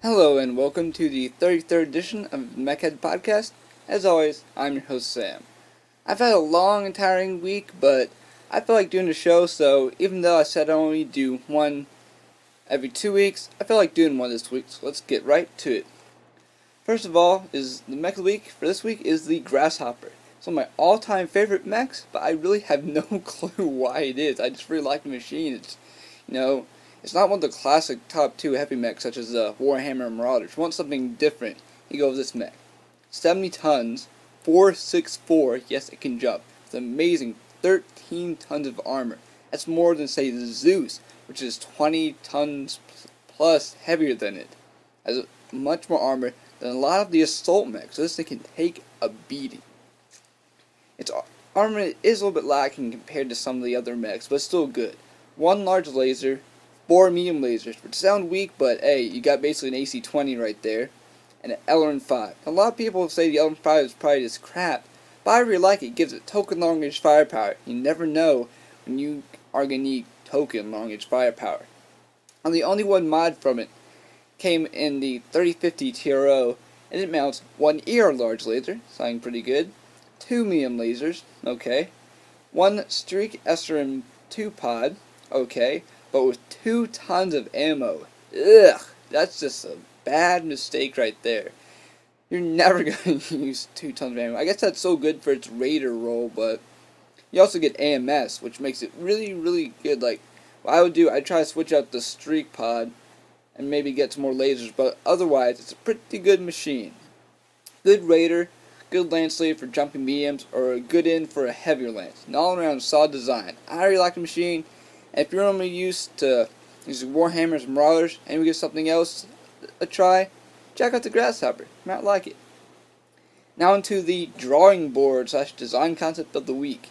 Hello and welcome to the 33rd edition of the Mechhead Podcast. As always, I'm your host Sam. I've had a long and tiring week, but I feel like doing the show, so even though I said I only do one every 2 weeks, I feel like doing one this week, so let's get right to it. First of all, is the mech of the week for this week is the Grasshopper. It's one of my all-time favorite mechs, but I really have no clue why it is. I just really like the machine. It's not one of the classic top 2 heavy mechs such as the Warhammer and Marauder. If you want something different, you go with this mech. 70 tons, 464, yes it can jump. It's amazing, 13 tons of armor. That's more than say the Zeus, which is 20 tons plus heavier than it. Has much more armor than a lot of the assault mechs, so this thing can take a beating. Its armor is a little bit lacking compared to some of the other mechs, but still good. 1 large laser, 4 medium lasers, which sound weak, but hey, you got basically an AC-20 right there, and an LRM-5. A lot of people say the LRM-5 is probably just crap, but I really like it. It gives it token long-range firepower. You never know when you are going to need token long-range firepower. And the only one mod from it came in the 3050 TRO, and it mounts 1 ER large laser, sounding pretty good, 2 medium lasers, okay, 1 Streak SRM-2 pod, okay, but with 2 tons of ammo. Ugh, that's just a bad mistake right there. You're never going to use 2 tons of ammo. I guess that's so good for its Raider role, but you also get AMS, which makes it really, really good. Like, what I would do, I'd try to switch out the Streak pod and maybe get some more lasers, but otherwise, it's a pretty good machine. Good Raider, good lance sleeve for jumping mediums, or a good in for a heavier lance. An all-around solid design. I really like the machine. And if you're only used to using Warhammers and Marauders, and we give something else a try, check out the Grasshopper. You might like it. Now into the drawing board / design concept of the week.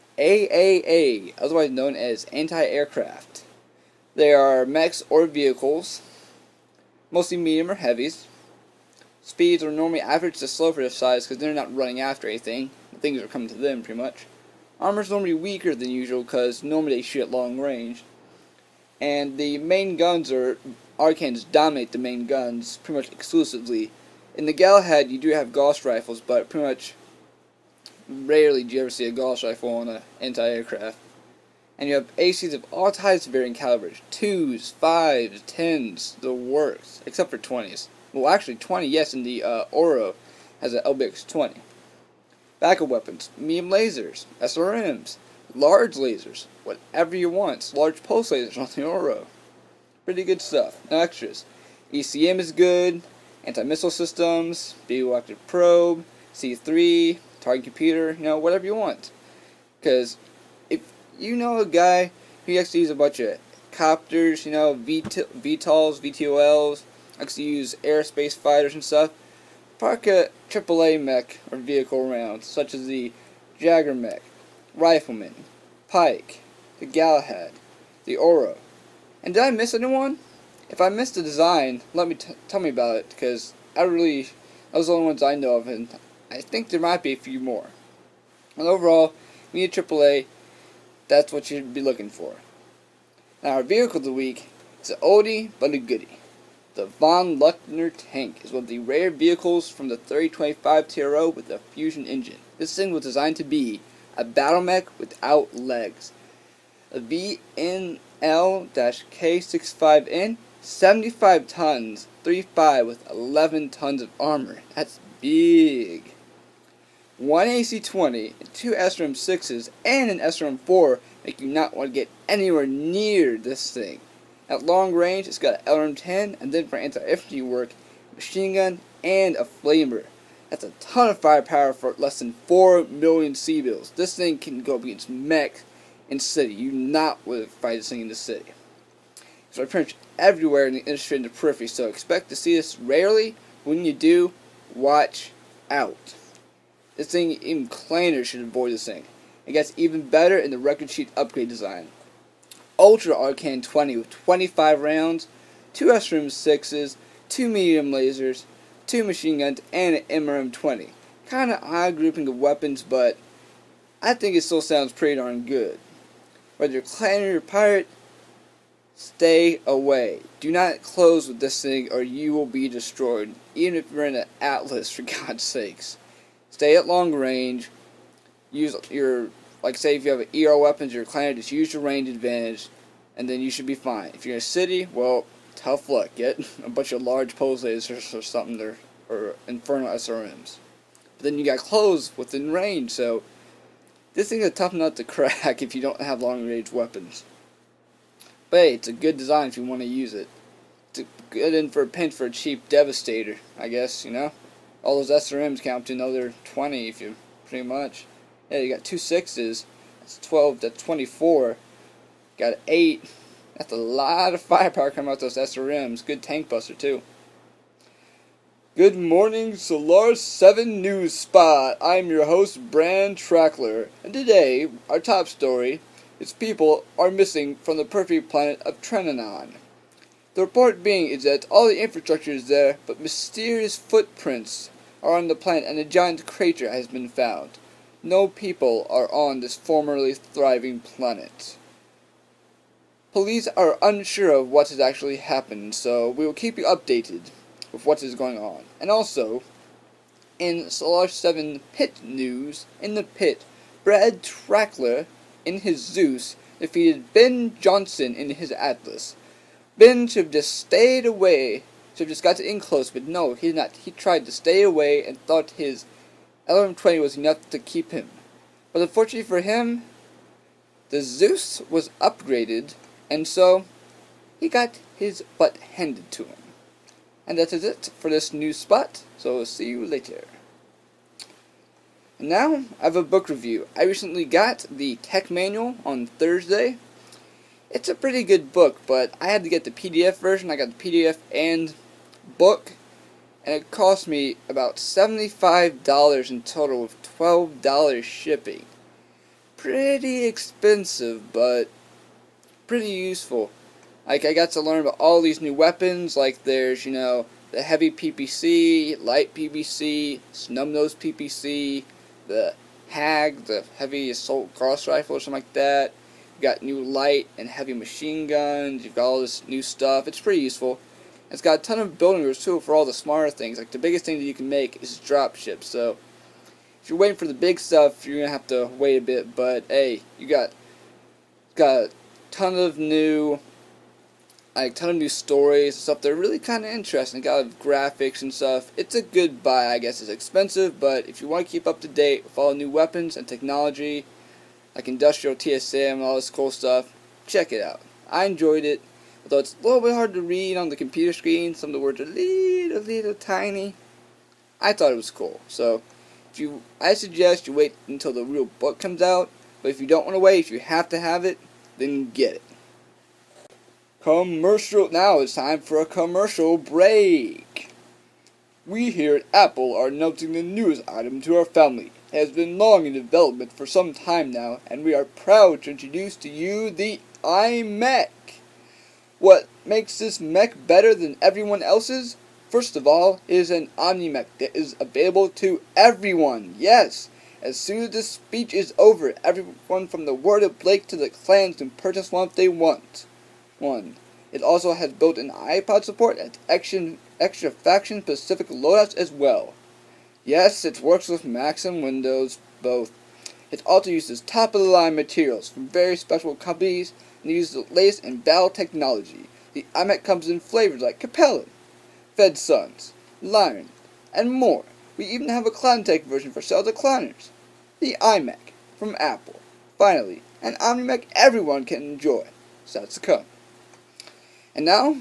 AAA, otherwise known as anti-aircraft. They are mechs or vehicles, mostly medium or heavies. Speeds are normally average to slow for their size because they're not running after anything. Things are coming to them pretty much. Armor's normally weaker than usual because normally they shoot at long range. And the main guns are Arcans dominate the main guns pretty much exclusively. In the Galahad you do have Gauss rifles, but pretty much rarely do you ever see a Gauss rifle on an anti-aircraft. And you have ACs of all types of varying calibers. 2s, 5s, 10s, the works. Except for 20s. Well actually 20, yes, and the Oro has an LBX-20. Backup weapons, medium lasers, SRMs, large lasers, whatever you want. Large pulse lasers on the Oro. Pretty good stuff. No extras. ECM is good, anti-missile systems, bioactive probe, C3, target computer, whatever you want. Because if you know a guy who likes to use a bunch of copters, VTOLs, VTOLs, likes to use aerospace fighters and stuff, park a AAA mech or vehicle around, such as the Jagger mech, Rifleman, Pike, the Galahad, the Oro. And did I miss anyone? If I missed a design, tell me about it, because those are the only ones I know of, and I think there might be a few more. And overall, we need AAA, that's what you should be looking for. Now our vehicle of the week is an oldie but a goodie. The Von Luckner tank is one of the rare vehicles from the 3025 TRO with a fusion engine. This thing was designed to be a battle mech without legs. A VNL-K65N, 75 tons, 3.5 with 11 tons of armor. That's big. 1 AC-20, 2 SRM-6s, and an SRM-4 make you not want to get anywhere near this thing. At long range, it's got an LRM-10, and then for anti-infantry work, a machine gun, and a flamer. That's a ton of firepower for less than 4 million civils. This thing can go up against mechs in city. You not want to fight this thing in the city. So pretty much everywhere in the industry and the periphery, so expect to see this rarely. When you do, watch out. This thing, even claners should avoid this thing. It gets even better in the record sheet upgrade design. Ultra Arcan 20 with 25 rounds, 2 SRM-6s, 2 medium lasers, 2 machine guns, and an MRM-20. Kinda odd grouping of weapons, but I think it still sounds pretty darn good. Whether you're clanner or pirate, Stay away. Do not close with this thing or you will be destroyed. Even if you're in an Atlas, for God's sakes. Stay at long range. Use your, like say if you have an ER weapons or your clan, just use your range advantage. And then you should be fine. If you're in a city, well, tough luck. Get a bunch of large pulse lasers or something there, or infernal SRMs. But then you got close within range, so this thing's a tough nut to crack if you don't have long range weapons. But hey, it's a good design if you want to use it. It's a good in for a pinch for a cheap Devastator, I guess, you know? All those SRMs count to another 20 if you pretty much. Yeah, you got 2 6s, that's 12, that's 24. Got 8. That's a lot of firepower coming out those SRMs. Good tank buster too. Good morning, Solar 7 News Spot. I'm your host, Bran Trackler, and today our top story is people are missing from the perfect planet of Trenanon. The report being is that all the infrastructure is there, but mysterious footprints are on the planet and a giant crater has been found. No people are on this formerly thriving planet. Police are unsure of what has actually happened, so we will keep you updated with what is going on. And also, in Solar 7 Pit news, in the pit, Brad Trackler, in his Zeus, defeated Ben Johnson in his Atlas. Ben should have just stayed away, should have just got in close, but no, he did not. He tried to stay away and thought his LM-20 was enough to keep him. But unfortunately for him, the Zeus was upgraded, and so he got his butt handed to him. And that is it for this news spot, so we'll see you later. And now, I have a book review. I recently got the Tech Manual on Thursday. It's a pretty good book, but I had to get the PDF version. I got the PDF and book, and it cost me about $75 in total with $12 shipping. Pretty expensive, but pretty useful. Like, I got to learn about all these new weapons, like there's, you know, the heavy PPC, light PPC, snub-nosed PPC, the HAG, the heavy assault cross rifle or something like that. You got new light and heavy machine guns, you've got all this new stuff. It's pretty useful. It's got a ton of building rules too for all the smaller things. Like, the biggest thing that you can make is drop ships, so if you're waiting for the big stuff, you're going to have to wait a bit, but hey, you got a ton of new stories and stuff. They're really kind of interesting. Got graphics and stuff. It's a good buy, I guess. It's expensive, but if you want to keep up to date with all the new weapons and technology, like industrial TSM and all this cool stuff, check it out. I enjoyed it, although it's a little bit hard to read on the computer screen. Some of the words are little tiny. I thought it was cool. So, I suggest you wait until the real book comes out. But if you don't want to wait, if you have to have it, then get it. Commercial. Now it's time for a commercial break. We here at Apple are announcing the newest item to our family. It has been long in development for some time now, and we are proud to introduce to you the iMac. What makes this Mac better than everyone else's? First of all, it is an OmniMac that is available to everyone. Yes, as soon as this speech is over, everyone from the Word of Blake to the clans can purchase one if they want. It also has built-in iPod support and extra faction-specific loadouts as well. Yes, it works with Macs and Windows both. It also uses top-of-the-line materials from very special companies and uses the latest in battle technology. The iMac comes in flavors like Capella, FedSuns, Lion, and more. We even have a CloudTech version for cell decliners. The iMac from Apple. Finally, an OmniMac everyone can enjoy. So that's to come. And now,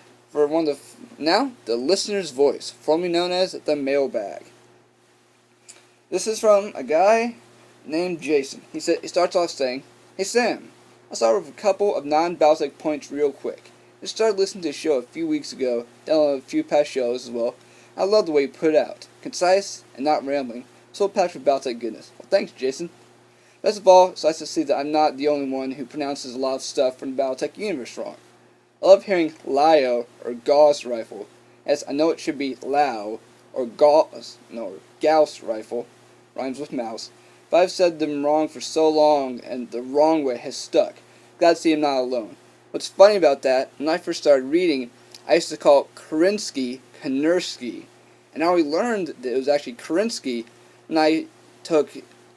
the listener's voice, formerly known as the mailbag. This is from a guy named Jason. He starts off saying, "Hey Sam, I'll start with a couple of non-Baltic points real quick. I started listening to the show a few weeks ago, downloaded a few past shows as well. I love the way you put it out. Concise and not rambling, so packed with Baltic goodness. Well, thanks, Jason. Best of all, it's nice to see that I'm not the only one who pronounces a lot of stuff from the Battletech universe wrong. I love hearing Lio or Gauss rifle, as I know it should be Lao or Gauss rifle, rhymes with mouse, but I've said them wrong for so long and the wrong way has stuck. Glad to see I'm not alone. What's funny about that, when I first started reading, I used to call it Karinsky Kanursky. And I only learned that it was actually Karinsky when I took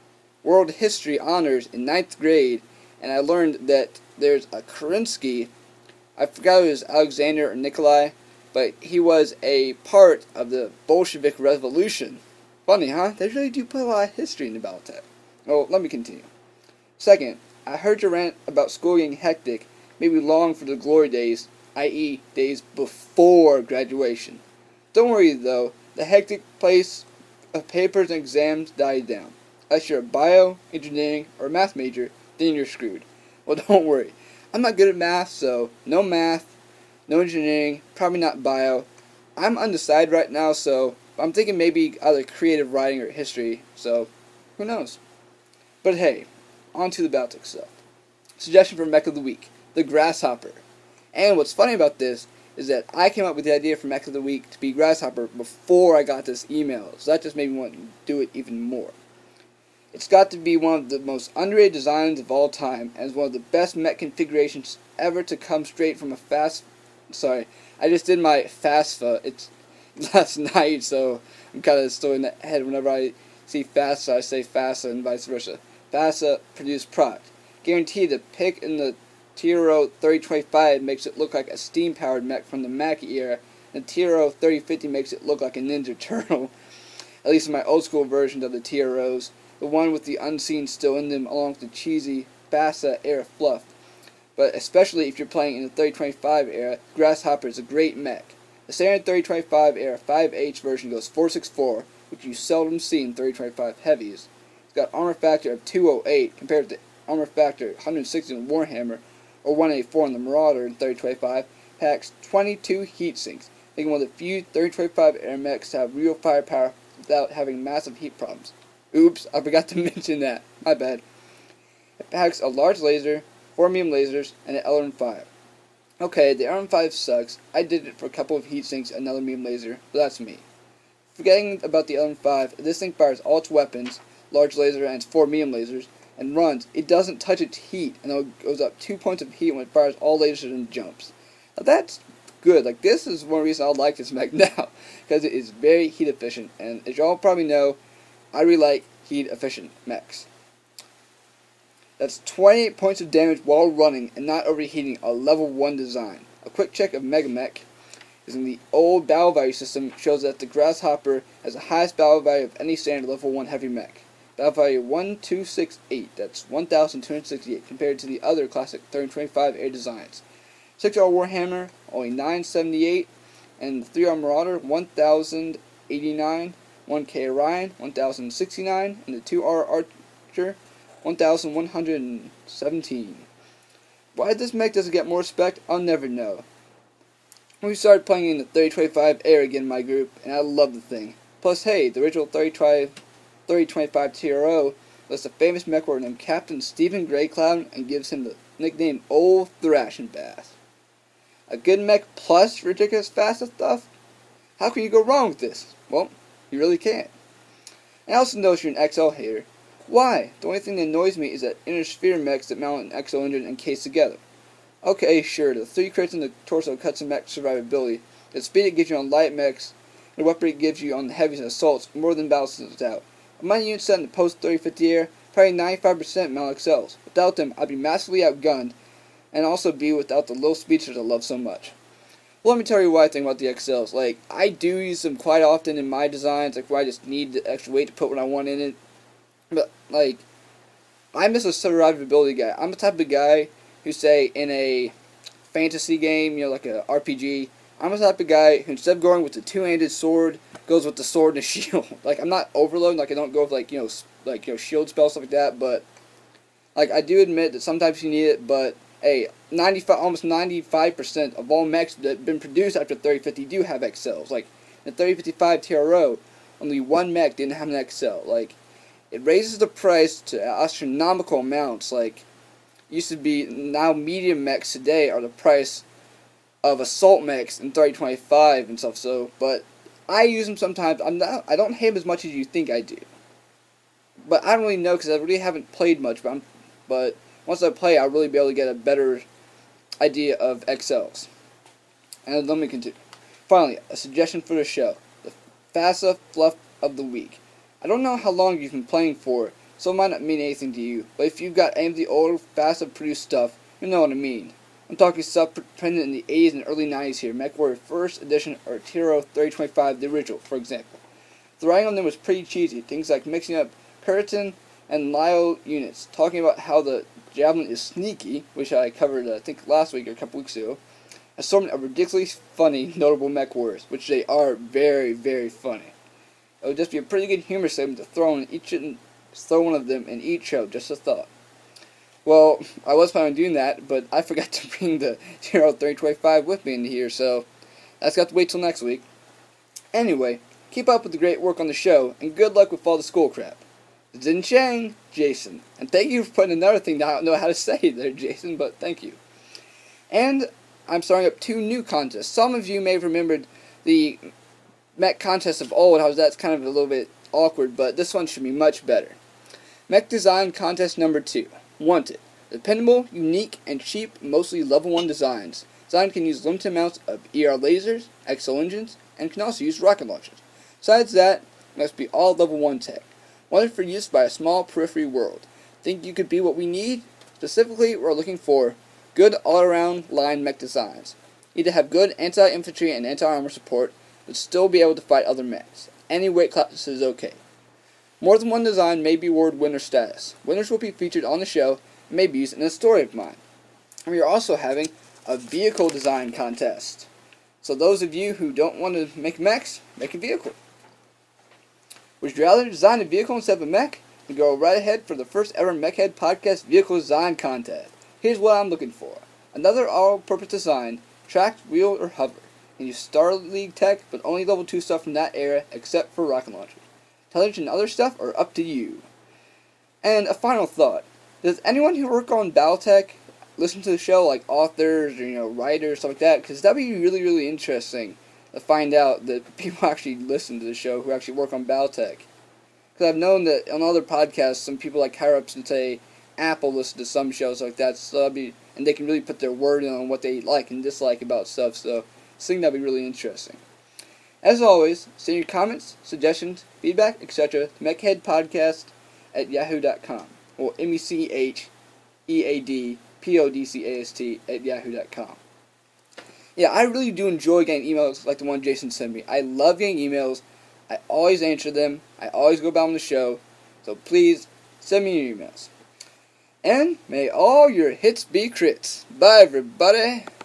world history honors in ninth grade, and I learned that there's a Kerensky. I forgot it was Alexander or Nikolai, but he was a part of the Bolshevik Revolution. Funny, huh? They really do put a lot of history in about that. Well, let me continue. Second, I heard your rant about school getting hectic made me long for the glory days, i.e. days before graduation. Don't worry though, the hectic pace of papers and exams died down. Unless you're a bio, engineering, or math major, then you're screwed. Well, don't worry. I'm not good at math, so no math, no engineering, probably not bio. I'm undecided right now, so I'm thinking maybe either creative writing or history, so who knows. But hey, on to the Baltic stuff. Suggestion for Mech of the Week, the Grasshopper. And what's funny about this is that I came up with the idea for Mech of the Week to be Grasshopper before I got this email, so that just made me want to do it even more. It's got to be one of the most underrated designs of all time, and is one of the best mech configurations ever to come straight from a fast... Sorry, I just did my FAFSA. It's last night, so I'm kind of still in the head whenever I see FAFSA, I say FAFSA and vice versa. FAFSA produced product. Guaranteed the pick in the TRO 3025 makes it look like a steam-powered mech from the Mackie era, and the TRO 3050 makes it look like a Ninja Turtle, at least in my old-school versions of the TROs. The one with the unseen still in them along with the cheesy FAFSA era fluff. But especially if you're playing in the 3025 era, Grasshopper is a great mech. The standard 3025 era 5H version goes 464, which you seldom see in 3025 heavies. It's got armor factor of 208 compared to the armor factor 160 in Warhammer, or 184 in the Marauder in 3025, packs 22 heat sinks, making one of the few 3025 era mechs to have real firepower without having massive heat problems. Oops, I forgot to mention that. My bad. It packs a large laser, 4 medium lasers, and an LRM-5. Okay, the LRM-5 sucks. I did it for a couple of heat sinks and another medium laser, but that's me. Forgetting about the LRM-5, this thing fires all its weapons, large laser and its 4 medium lasers, and runs. It doesn't touch its heat, and it goes up 2 points of heat when it fires all lasers and jumps. Now that's good. Like, this is one reason I like this mech now, because it is very heat efficient, and as y'all probably know, I really like heat-efficient mechs. That's 28 points of damage while running and not overheating a level 1 design. A quick check of Mega Mech is in the old battle value system shows that the Grasshopper has the highest battle value of any standard level 1 heavy mech. Battle value 1268, that's 1268 compared to the other classic 3025 air designs. 6R Warhammer, only 978, and the 3R Marauder, 1089. 1K Orion, 1069, and the 2R Archer, 1117. Why this mech doesn't get more respect, I'll never know. We started playing in the 3025 era again in my group, and I love the thing. Plus, hey, the original 3025 TRO lists a famous mech warrior named Captain Stephen Greycloud and gives him the nickname Old Thrashing Bath. A good mech plus ridiculous fast stuff? How can you go wrong with this? Well, you really can't. And I also notice you're an XL hater. Why? The only thing that annoys me is that inner sphere mechs that mount an XL engine and case together. Okay, sure, the 3 crits in the torso cuts some mech survivability. The speed it gives you on light mechs, and the weapon it gives you on the heavies and assaults more than balances out. With my unit set in the post-3050 era, probably 95% mount XLs. Without them, I'd be massively outgunned, and also be without the little speedsters I love so much. Well, let me tell you what I think about the XLs. Like, I do use them quite often in my designs, like where I just need the extra weight to put what I want in it. But, like, I'm just a survivability guy. I'm the type of guy who, say, in a fantasy game, you know, like a RPG, I'm the type of guy who, instead of going with the two-handed sword, goes with the sword and a shield. Like, I'm not overloading, like, I don't go with, like, shield spells, stuff like that, but, like, I do admit that sometimes you need it, but hey, almost 95% of all mechs that have been produced after 3050 do have XLs. Like, in the 3055 TRO, only one mech didn't have an XL. Like, it raises the price to astronomical amounts. Like, used to be, now medium mechs today are the price of assault mechs in 3025 and stuff, so, but I use them sometimes. I don't hate them as much as you think I do. But I don't really know, because I really haven't played much, but once I play, I'll really be able to get a better idea of XLs. And let me continue. Finally, a suggestion for the show. The FASA Fluff of the Week. I don't know how long you've been playing for, so it might not mean anything to you, but if you've got any of the old FASA produced stuff, you know what I mean. I'm talking stuff printed in the 80s and early 90s here, MechWarrior 1st Edition or Tiro 3025, the original, for example. The writing on them was pretty cheesy, things like mixing up Curtin and Lyle units, talking about how the Javelin is sneaky, which I covered I think last week or a couple weeks ago, assortment of ridiculously funny, notable mech warriors, which they are very, very funny. It would just be a pretty good humor segment to throw one of them in each show, just a thought. Well, I was planning on doing that, but I forgot to bring the Tiro 3025 with me in here, so that's got to wait till next week. Anyway, keep up with the great work on the show, and good luck with all the school crap. Zin Chang, Jason. And thank you for putting another thing that I don't know how to say there, Jason, but thank you. And I'm starting up 2 new contests. Some of you may have remembered the mech contest of old, how that's kind of a little bit awkward, but this one should be much better. Mech Design Contest number 2. Wanted. Dependable, unique, and cheap, mostly level 1 designs. Design can use limited amounts of ER lasers, XL engines, and can also use rocket launchers. Besides that, it must be all level 1 tech. Wanted for use by a small periphery world. Think you could be what we need? Specifically, we're looking for good all-around line mech designs. Need to have good anti-infantry and anti-armor support, but still be able to fight other mechs. Any weight class is okay. More than one design may be awarded winner status. Winners will be featured on the show and may be used in a story of mine. And we are also having a vehicle design contest. So those of you who don't want to make mechs, make a vehicle. Would you rather design a vehicle instead of a mech? Then go right ahead for the first ever Mechhead Podcast Vehicle Design Contest. Here's what I'm looking for. Another all-purpose design, tracked, wheel, or hover. And use Star League tech, but only level 2 stuff from that era, except for rocket launchers. Intelligent and other stuff are up to you. And a final thought. Does anyone who work on Battletech listen to the show, like authors or, writers, stuff like that? Because that would be really, really interesting to find out that people actually listen to the show who actually work on Battletech. Because I've known that on other podcasts, some people like higher ups and say Apple listen to some shows like that, so and they can really put their word in on what they like and dislike about stuff, so I think that would be really interesting. As always, send your comments, suggestions, feedback, etc. to mechheadpodcast@yahoo.com or mechheadpodcast@yahoo.com. Yeah, I really do enjoy getting emails like the one Jason sent me. I love getting emails. I always answer them. I always go about on the show. So please, send me your emails. And may all your hits be crits. Bye, everybody.